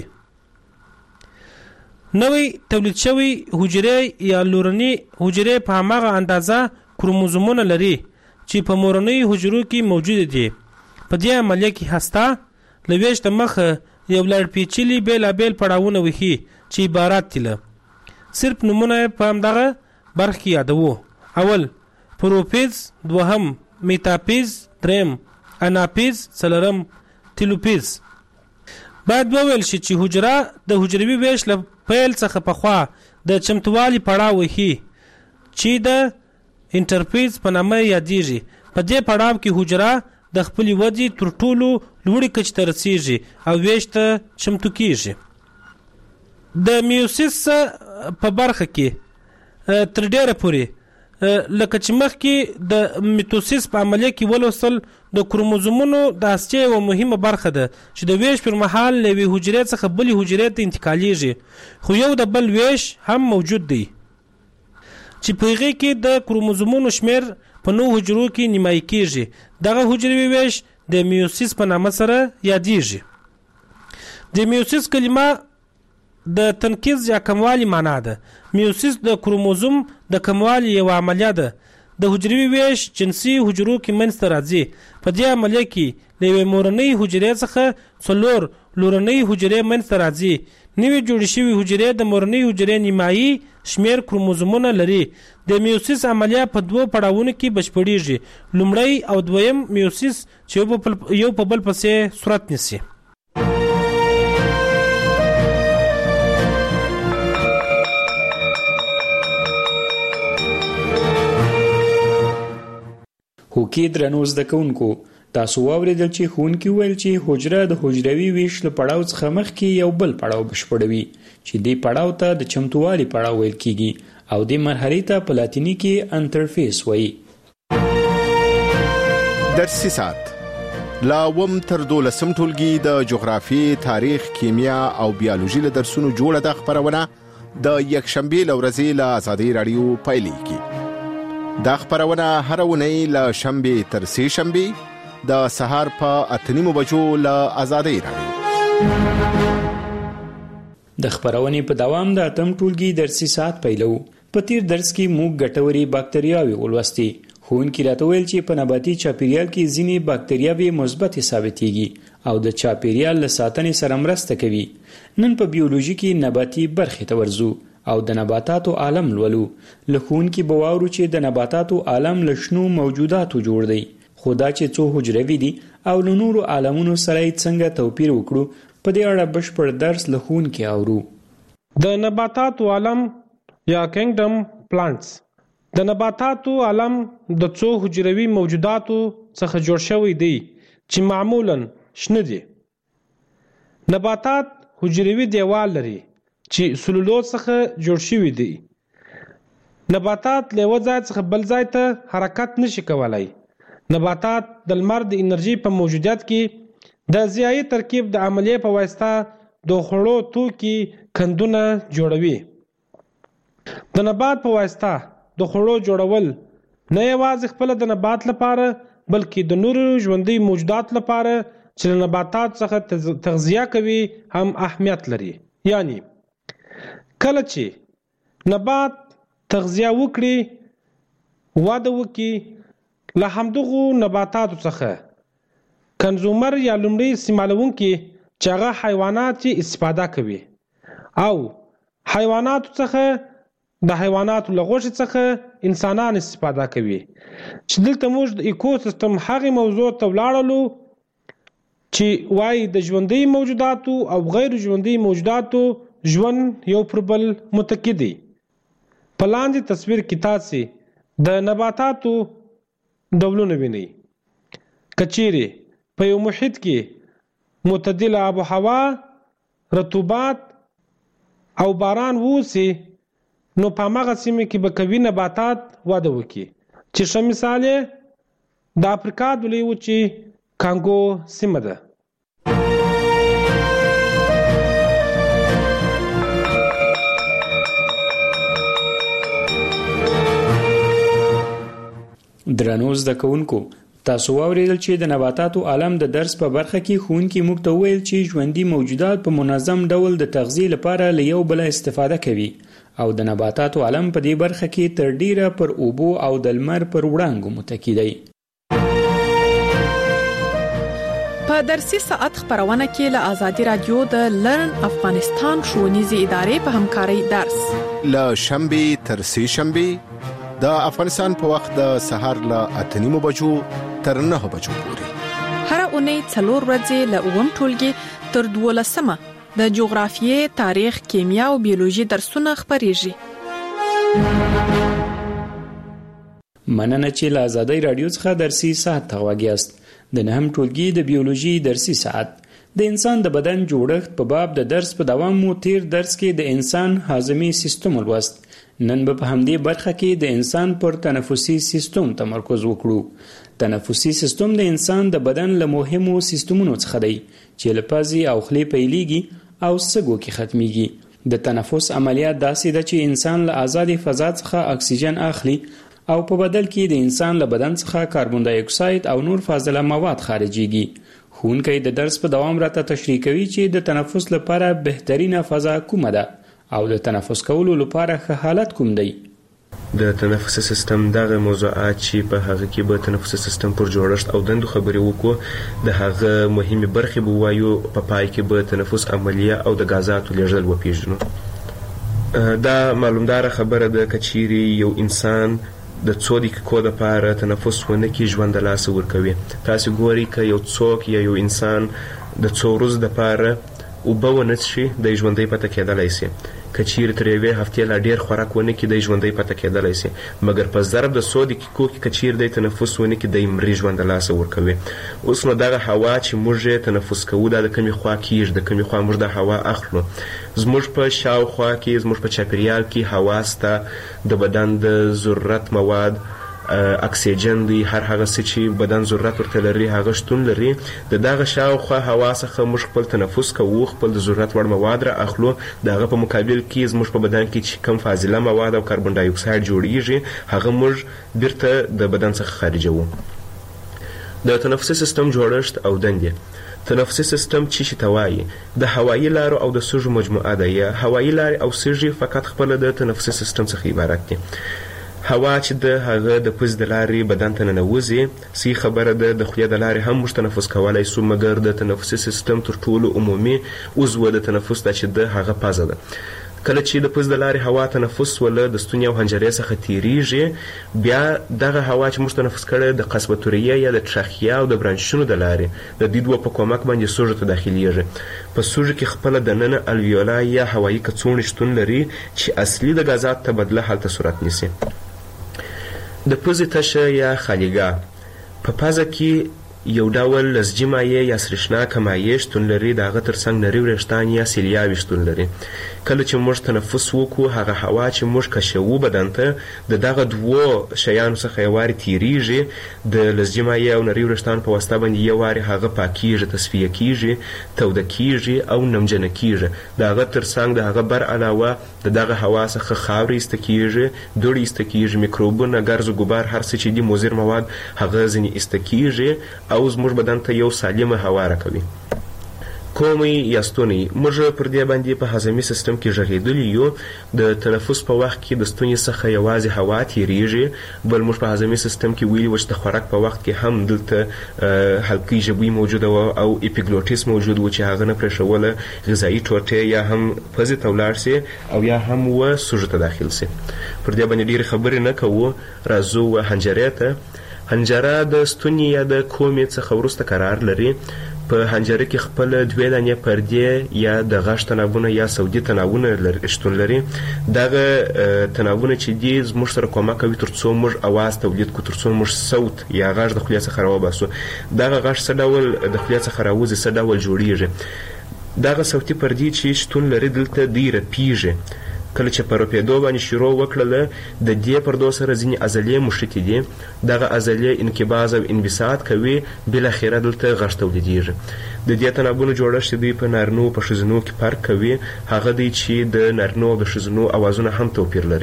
نوې تولید شوی حجرې یا لورنۍ حجرې په هماغه اندازه کروموزومونه لري چې په مورنۍ حجرو کې موجود دي. په دې عملیه کې هسته له ویش د مخه یو لړ پیچلي بیلابیل پړاوونه وهي چې عبارت دي له صرف نمونه په همدغه برخه کې یادوو. اول پروفیز، دوهم میتاپیز، دریم اناپیز، څلورم تیلوپیز. باید وویل شي چې حجره د حجروي ویش له پیل څخه پخوا د چمتووالي پړاو وهي چې د انټرفیز په نامه یادیږي. په دې پړاو کې حجره د خپلې ودې تر ټولو لوړې کچې ته رسیږي او ویش ته چمتو کیږي. د میوسیس په برخه کې تر ډیره پورې لکه چې مخکې د میتوسیس په عملیه کې ولوستل د کروموزومونو د هستې یوه مهمه برخه ده چې د ویش پر مهال له یوې حجرې څخه بلې حجرې ته انتقالیږي، خو یو د بل ویش هم موجود دی چې په هغې کې د کروموزومونو شمیر په 9 حجرو کې نیمایي کیږي. دغه حجروي ویش د میوسیس په نامه سره یادیږي. د میوسیس کلمه د تنقیز یا کموالی معنا ده. میوسیس د کروموزوم د کموالی یو عملیه ده. د حجروي ویش جنسي حجرو کې منځته راځي. په دې عملیه کې له یوې مورنۍ حجرې څخه 4 لورنۍ حجرې منځته راځي. نوې جوړې شوې حجرې د مورنۍ حجرې نیمایي شمیر کروموزومونه لري. د میوسیس عملیه په دوه پړاوونو کې بشپړیږي، لومړی او دویم میوسیس چې یو په بل پسې صورت نیسي. هوکې درنو زده کوونکو، تاسو واورېدل چې ښوونکي وویل چې حجره د حجروي ویش له پړاو څخه مخکې یو بل پړاو بشپړوي چې دې پړاو ته د چمتووالي پړاو ویل کیږي او دې مرحلې ته په لاتیني کې انټرفیس وایي. درسي ساعت لا وم تر 12 ټولګي د جغرافیې، تاریخ، کیمیا او بیولوژي له درسونو جوړه ده. خبرونه د یکشنبې له ورځې له آزادۍ رادیو پیلېږي. دا خبرونه هر اونۍ له شنبې تر سه شنبې د سهار په 8:30 بجو له آزادۍ رادیو. د خبرونې په دوام د اتم ټولګي درسي ساعت پیلو. په تیر درس کې موږ ګټوري باکتریاوې ولوستې. ښوونکي راته ویل چې په نباتي چاپیریال کې ځینې باکتریاوې مثبتې ثابتېږي او د چاپیریال له ساتنې سره مرسته کوي. نن په بیولوژي کې نباتي برخې ته ورځو او د نباتاتو عالم لولو. له ښوونکي به واورو چې د نباتاتو عالم له شنو موجوداتو جوړ دی، خو دا چې څو حجروي دي او له نورو عالمونو سره یې څنګه توپیر وکړو، په دې اړه بشپړ درس له ښوونکي اورو. د نباتاتو عالم یا کینګډم پلانټس. د نباتاتو عالم د څو حجروي موجوداتو څخه جوړ شوی دی چې معمولاً شنه دي. نباتات حجروي دیوال لري چې سلولوز څخه جوړ شوی دی. نباتات له یو ځای څخه بل ځای ته حرکت نشي کولای. نباتات د لمر د انرژي په موجودیت کې د ضیایي ترکیب د عملیې په واسطه د خوړو توکي کندونه جوړوي. د نبات په واسطه د خوړو جوړول نه یوازې خپل د نبات لپاره بلکې د نورو ژوندي موجودات لپاره چې له نباتات څخه تغذیه کوي هم اهمیت لري. یعنی کله چې نبات تغذیه وکړي وده وکړي له همدغو نباتاتو څخه کنزومر یا لومړی استعمالونکي چې هغه حیوانات استفاده کوي او حیواناتو څخه د حیواناتو له غوښې څخه انسانان استفاده کوي چې دلته موږ د ایکوسیستم هغې موضوع ته ولاړلو چې وایي د ژوندي موجوداتو او غیر ژوندي موجوداتو ژوند یو پر بل متکی دی. په لاندې تصویر کې تاسې د نباتاتو ډولونه وینئ. که چیرې په یو محیط کې معتدله آب و هوا، رطوبت او باران ووسي نو په هماغه سیمه کې به قوي نباتات وده وکړي چې ښه مثال یې د افریقا د لویې وچې کانګو سیمه ده. درنو زده کوونکو، تاسو واوریدل چې د نباتاتو عالم د درس په برخه کې ښوونکي موږ ته وویل چې ژوندي موجودات په منظم ډول د تغذیې لپاره له یو بله استفاده کوي او د نباتاتو عالم په دې برخه کې تر ډیره پر اوبو او د لمر پر وړانګو متکی دی. په درسي ساعت خبرونه کې له آزادي رادیو د لرن افغانستان ښوونیزې ادارې په همکارۍ درس له شنبې تر سه شنبې د افغانستان په وخت د سهار له 8:30 بجو تر 9 بجو پورې هر اونۍ 4 ورځې له 9 ټولګي تر 12 د جغرافیې، تاریخ، کیمیا او بیولوژي درسونه خبريږي. مننه چې له آزادۍ رادیو څخه درسي ساعت ته غواګیاست. د 9 ټولګي د بیولوژي درسي ساعت د انسان د بدن جوړښت په باب د درس په دوام مو تیر درس کې د انسان هاضمي سیستم ولوست. نن به په همدې برخه کې د انسان پر تنفسي سیستم تمرکز وکړو. تنفسي سیستم د انسان د بدن له مهمو سیستمونو څخه دی چې له پزې او خولې پیلېږي او سږو کې ختميږي. د تنفس عملیات داسې ده چې انسان له آزاد فضا څخه اکسیجن اخلي او په بدل کې د انسان له بدن څخه کاربن دای اکساید او نور فاضله مواد خارجيږي. ښوونکی د درس په دوام راته تشریح کوي چې د تنفس لپاره بهترینه فضا کومه ده او د تنفس کولو لپاره ښه حالت کوم دی. د تنفسي سیستم دغه موضوعات چې په هغه کې به تنفسي سیستم پر جوړښت او دندو خبرې وکړو، د هغه مهمه برخې به وایو، په پای کې به تنفس عملیه او د غازاتو لیږدول وپیژنو. دا معلومدار خبره ده که چیرې یو انسان د 2 دقیقو لپاره تنفس ونه کړي ژوند د لاسه ورکوي. تاسو ګورئ که یو څوک یا یو انسان د 2 ورځو لپاره اوبه ونه څښي د ژوندۍ پاتې کېدلی شي. که چیرې تر یوې هفتې لا ډېر خوراک ونه کړي د ژوندۍ پاتې کېدلی شي، مګر په ضرب د 100 دقیقو کې که چیرې د تنفس ونه کړي د مري ژوند د لاسه ورکوي. اوس نو دغه هوا چې موږ تنفس کوو دا د کومې خوا کېږي، د کومې خوا موږ د هوا اخلو. زموږ په شاوخوا کې، زموږ په چاپیریال کې هوا سته، د بدن د ضرورت مواد اکسیجن دی، هر هغه څه چې بدن ضرورت ورته لري هغه شتون لري. د دغه شاوخوا هوا څخه موږ خپل تنفس کوو، خپل د ضرورت وړ مواد را اخلو. د هغه په مقابل کې زموږ په بدن کې چې کم فاضله مواد او کاربن ډای اکساید جوړیږي هغه موږ بیرته د بدن څخه خارجوو. د تنفسي سیستم جوړښت او دندې. تنفسي سیستم چې ته وایي د هوایي لارو او د سږو مجموعه ده. یا هوایي لارې او سږي فقط خپل د تنفسي سیستم څخه عبارت دي. هوا چې د هغه د پوز د لارې بدن ته ننوځي، صحیح خبره ده د خولې د لارې هم موږ تنفس کولی شو، مګر د تنفسي سیستم تر ټولو عمومي عضو د تنفس ده چې د هغه پزه ده. کله چې د پوز د لارې هوا تنفس وله د ستوني او حنجرې څخه تیریږي، بیا دغه هوا چې موږ تنفس کړی د قصبة ریه یا د تراخیه او د برانشونو د لارې د دې دوه په کومک باندې سږو ته داخلیږي. په سږو کې خپله دننه الویولا یا هوایي کڅوړې شتون لري چې اصلي د غازات تبدله هلته صورت نیسي. د پوزې تشه یا خالیګاه په پزه کې یو ډول لزجي مایع یا سریښناکه مایع شتون لري، د هغه ترڅنګ نري وریښتان یا سیلیاوې شتون لري. کله چې موږ تنفس وکړو هغه هوا چې موږ کشوو بدن ته د دغه دوو شیانو څخه یو وارې تیریږي، د لزجي مایع او نري وریښتانو په واسطه باندې یو وارې هغه پاکیږي، تصفیه کیږي، توده کیږي او نمجنه کیږي. د هغه ترڅنګ د هغه بر علاوه د دغه هوا څخه خاورې ایسته کیږي، دوړې ایسته کیږي، میکروبونه، ګرز و ګبار، هر څه چې دي مضر مواد هغه ځینې ایسته کیږي او زموږ بدن ته یو سالمه هوا راکوي. کومې یا ستونی موږ پر دې باندې په هضمي سیستم کې غږېدلي یو. د تنفس په وخت کې د ستوني څخه یوازې هوا تیریږي، بل موږ په هضمي سیستم کې ویلي و چې د خوراک په وخت کې هم دلته حلقې ژبوي موجوده وه او اپیګلوټیس موجود و چې هغه نه پرېښوله غذایي ټوټې یا هم پزې ته ولاړ سي او یا هم و سږو ته داخل سي. پر دې باندې ډېرې خبرې نه کوو، راځو حنجرې ته. حنجره د ستوني یا د کومې څخه وروسته قرار لري. په حنجره کې خپل 2 دانې پردې یا د غږ تنابونه یا صوتي تنابونه شتون لري. دغه تنابونه چې دي زموږ سره کومک کوي تر څو موږ اواز تولید کړو، تر څو موږ صوت یا غږ د خولې څخه راوباسو. دغه غږ څه ډول د خولې څخه راوځي، څه ډول جوړیږي. دغه صوتي پردې چې شتون لري دلته دی رپیږي. کله چې په رپېدو باندې شروع وکړله د دې پردو سره ځینې عضلې مښتې دي، دغه عضلې انقباض او انبساط کوي، بالاخره دلته غږ تولیدیږي. د دې تنابونو جوړښت چې دوی په نارینو او په ښځینو کې فرق کوي هغه دی چې د نارینو او د ښځینو اوازونه هم توپیر لري.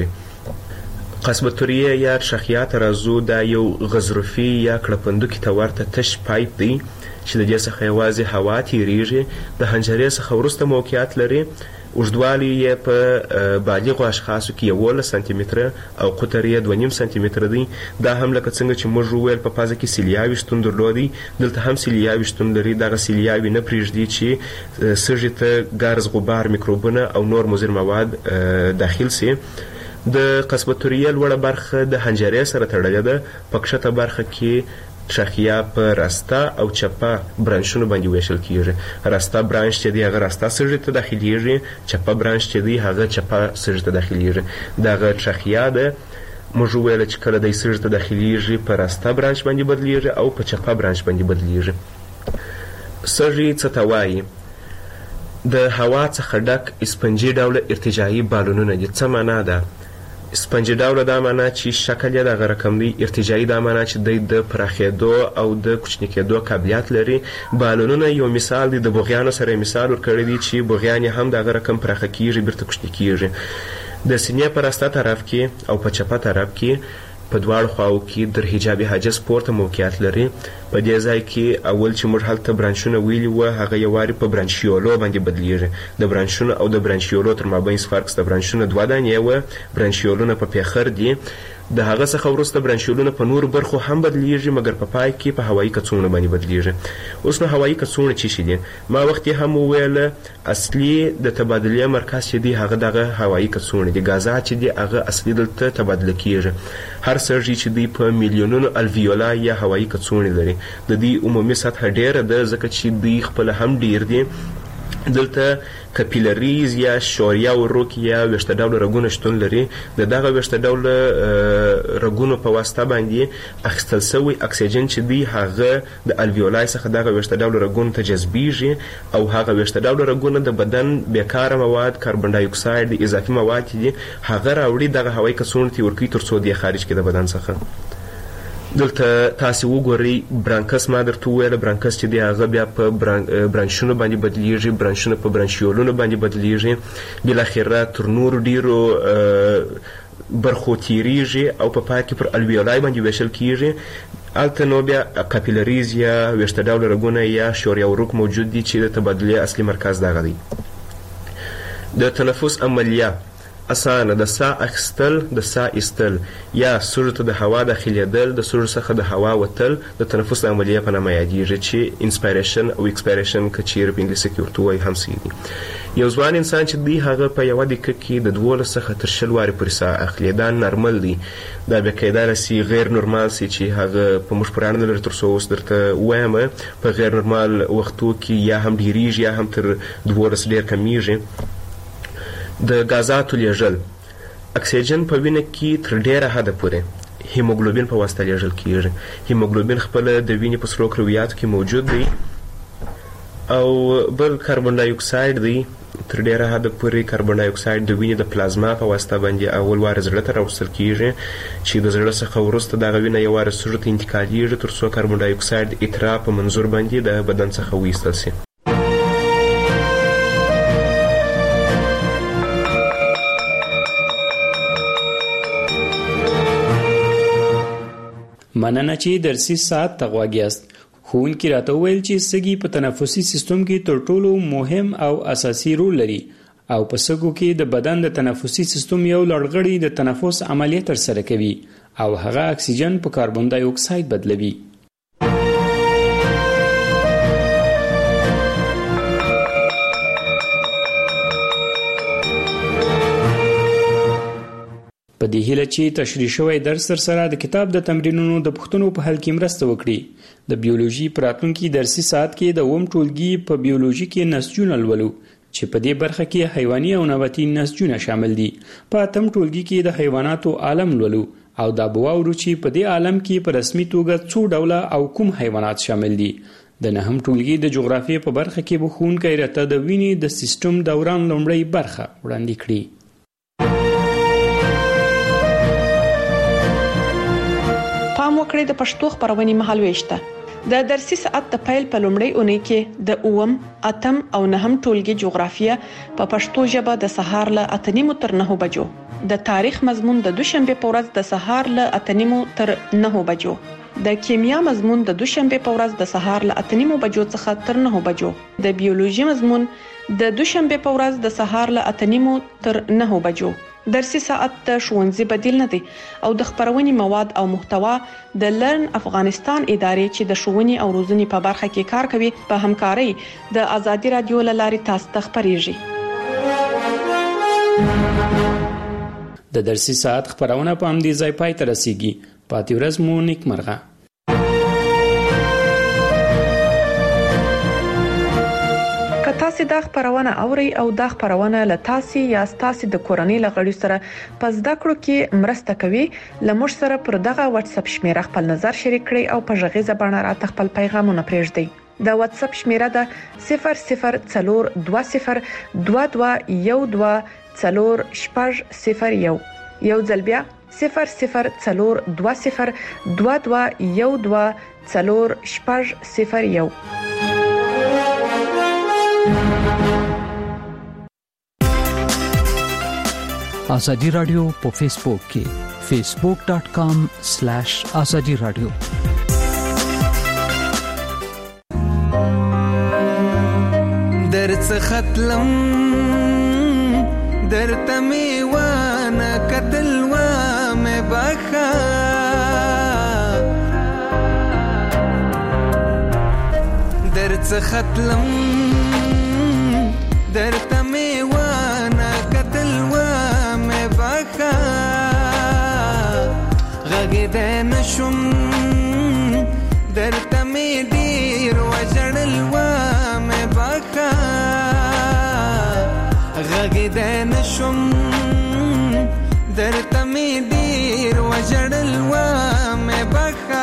قصبتوریه یا شخیات راځو دا یو غضروفي یا کړپندوکي ته ورته تش پایپ دی چې د دې څخه یوازې هوا تیریږي. د حنجرې څخه وروسته موقعیت لري. اوږدوالی یې په بالغو اشخاصو کې 11 سانتي متره او قطر یې 2.5 سانتي متره دی. دا هم لکه څنګه چې موږ وویل په پازه کې سیلیاوې شتون درلودی، دلته هم سیلیاوې شتون لري. دغه سیلیاوې نه پرېږدي چې سږي ته ګرز، غبار، میکروبونه او نور مضر مواد داخل سي. د قصبتوریه لوړه برخه د حنجرې سره تړلې ده. په کښته برخه کې شاخیه په راسته او چپه برانشونو باندې ویشل کیږي. راسته برانش چې دی هغه راسته سږي ته داخليږي، چپه برانش چې دی هغه چپه سږي ته داخليږي. دغه شاخیه ده موږ ویل چې کله د سږي ته داخليږي په راسته برانش باندې بدلیږي او په چپه برانش باندې بدلیږي. سږي څه ته وایي؟ د هوا څخه ډک اسپنجي ډوله ارتجاعي بالونونه دي. څه معنا ده؟ سپنجي ډوله دا معنا چې شکل یې دغه رقم دی، ارتجاعي دا معنا چې دی د پراخېدو او د کوچني کېدو قابلیت لري. بالونونه یو مثال دی، د بوغیانو سره مثال ورکړی دی چې بوغیان هم دغه رقم پراخه کیږي، بیرته کوچني کیږي. د سینې په راسته طرف کې او په چپه طرف کې په دواړو خواو کې در حجابي حاجز پورته موقعیت لري. په دې ځای کې اول چې موږ هلته برانشونه ویلي وه هغه یو وارې په برانشیولو باندې بدلیږي. د برانشونو او د برانشیولو تر مابین فرق شته. برانشونه 2 دانې وه، برانشیولونه په پیخر دي. د هغه څخه وروسته برانشیولونه په نور برخو هم بدلیږي، مګر په پای کې په هوایي کڅوړو باندې بدلیږي. اوس نو هوایي کڅوړه څه شي دي؟ ما وخت هم وویل اصلي د تبادلې مرکز چې دی هغه دغه هوایي کڅوړه دي. غازات چې دی هغه اصلي دلته تبادله کیږي. هر سږي چې دی په میلیونونو الویولا یا هوایي کڅوړې لري. د دې عمومي سطح ډیره ده ځکه چې دی خپل هم ډیر دي. دلته کپیلریز یا شوریا وروک یا ویښته ډوله رګونه شتون لري. د دغه ویښته ډوله رګونو په واسطه باندې اخیستل سوی اکسیجن چې دی هغه د الویولای څخه دغه ویښته ډوله رګونو ته جذبیږي او هغه ویښته ډوله رګونه د بدن بیکاره مواد، کاربن ډای اکساید، اضافي مواد دي هغه راوړي دغه هوایي کڅوړو ته ورکوي تر څو دی خارج کړي د بدن څخه. دلته تاسو وګورئ برانکس ما درته وویل برانکس چې دی هغه بیا په برانشونو باندې بدلیږي، برانشونه په برانشیولونو باندې بدلیږي، بالاخره تر نورو ډیرو برخو تیریږي او په پای کې پر الویولای باندې ویشل کیږي. هلته نو بیا کاپیلریز یا ویښته ډوله رګونه یا شوریا وروک موجود دي چې د تبادلې اصلي مرکز دغه دی. د تنفس عملیه اسانه د ساه اخیستل، د ساه ایستل یا سږو ته د هوا داخلېدل، د سږو څخه د هوا وتل د تنفس عملیه په نامه یادیږي چې انسپایریشن او ایکسپایریشن که چیرې په انګلیسي کې ورته وایي هم صحیح دي. یو ځوان انسان چې دی هغه په یوه دقیقه کې د 12 څخه تر 20 وارې پورې ساه اخلي. دا نارمل دی. دا بیا کیدای سي غیر نورمال سي چې هغه په موږ پورې اړه نه لري تر څو اوس درته ووایم. په غیر نورمال وختو کې یا هم ډیریږي یا هم تر 12 ډېر کمیږي. د غازاتو لیږل اکسیجن په وینه کې تر ډیره حده پورې هیموګلوبین په واسطه لیږل کیږي. هیموګلوبین خپل د وینې په سرو کرویاتو کې موجود دی او بل کاربن ډای اکساید دی. تر ډیره حده پورې کاربن ډای اکساید د وینې د پلازما په واسطه باندې اول وار زړه ته راوستل کیږي چې د زړه څخه وروسته دغه وینه یو وار سږو ته انتقالیږي تر څو کاربن ډای اکساید اترا په منظور باندې د بدن څخه وایستل شي. مننه چې درسي ساعت ته غوږ یاست. ښوونکي راته وویل چې سږي په تنفسي سیستم کې تر ټولو مهم او اساسي رول لري او په سږو کې د بدن د تنفسي سیستم یو لړغړی د تنفس عملیه ترسره کوي او هغه اکسیجن په کاربن ډای اکساید بدلوي. په دې هیله چې تشریح شوی درس سره د کتاب د تمرینونو د پوښتنو په حل کې مرسته وکړي. د بیولوژي په راتلونکي درسي ساعت کې د اووم ټولګي په بیولوژي کې نسجونه لولو چې په دې برخه کې حیواني او نباتي نسجونه شامل دي. په اتم ټولګي کې د حیواناتو عالم لولو او دا به واورو چې په دې عالم کې په رسمي توګه څو ډوله او کوم حیوانات شامل دي. د نهم ټولګي د جغرافیې په برخه کې به ښوونکی راته د وینې د سیستم دوران لومړی برخه وړاندې کړي. پام وکړئ د پښتو خبرونې مهالويشته. د درسي ساعت د پیل په لومړۍ اونۍ کې د اوم، اتم او نهم ټولګي جغرافیه په پښتو ژبه د سهار له 8:30 تر 9 بجو، د تاریخ مضمون د دوشنبه په ورځ د سهار له 8:30 تر 9 بجو، د کیمیا مضمون د دوشنبه په ورځ د سهار له 8:30 بجو څخه تر 9 بجو، د بیولوژي مضمون د دوشنبه په ورځ د سهار له 8:30 تر 9 بجو. درسي ساعت د ښوونځي بدیل نه دی او د خبرونې مواد او محتوا د لرن افغانستان ادارې چې د ښوونې او روزنې په برخه کې کار کوي په همکارۍ د ازادي رادیو له لارې تاسو ته خبريږي. د درسي ساعت خبرونه په همدې ځای پای ته رسیږي. پاتې ورځ مو نیکمرغه. تاسو دا خبرونه اوري او دا خبرونه له تاسو یا تاسو د کورنۍ لغړی سره پس دا کړو کې مرسته کوي. لمر سره پر دغه واتس اپ شمیره خپل نظر شریک کړئ او په ژغې زبانه راته خپل پیغامونه پرېږدئ. د واتس اپ شمیره ده 004212124001. یو ځل بیا 004212124001. آزادی رادیو په فیسبوک کې facebook.com/azadi radio. درڅ ختلم درته میوانه قتل و مې بخا درڅ ختلم درته میوانه قتل و مې بخا غږېدی نشم درته مې ډېر وژړل و مې بخا غږېدی نشم درته مې ډېر وژړل و مې بخا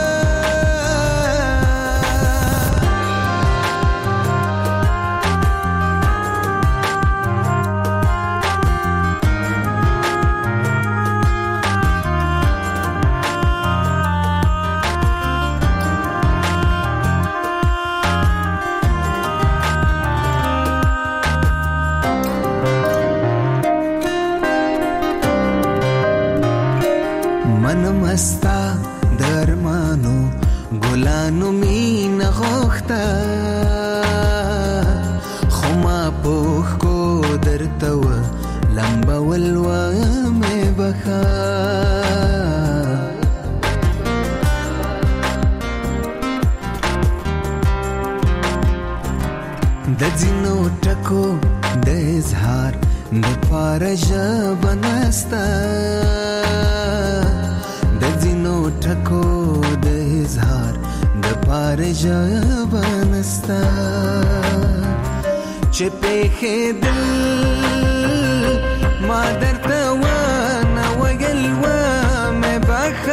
مستا درمانو ګلانو مینا غوښتا خو ما پوښ کو درته و لمبول و مې بخا د ځینو ټکو د اظهار د پاره ژبه نسته ټکو د اظهار د پاره ژبه نسته چې پېښېدل ما درته ونه ویل و مې بخا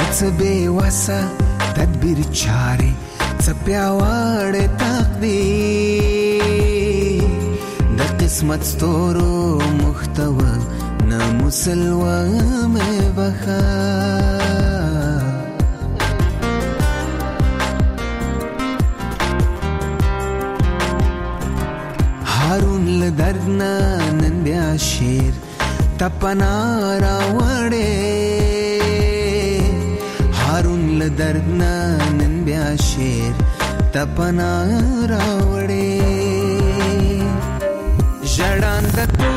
څه بې وسه تدبیر چارې څه پیاوړې تقدیر د قسمت ستورو محتوه نه مسلوه مې بخا هارون له درد نه نن بیا شیر تپنا راوړې هارون له درد نه نن بیا شیر تپنا راوړې ژړاند تو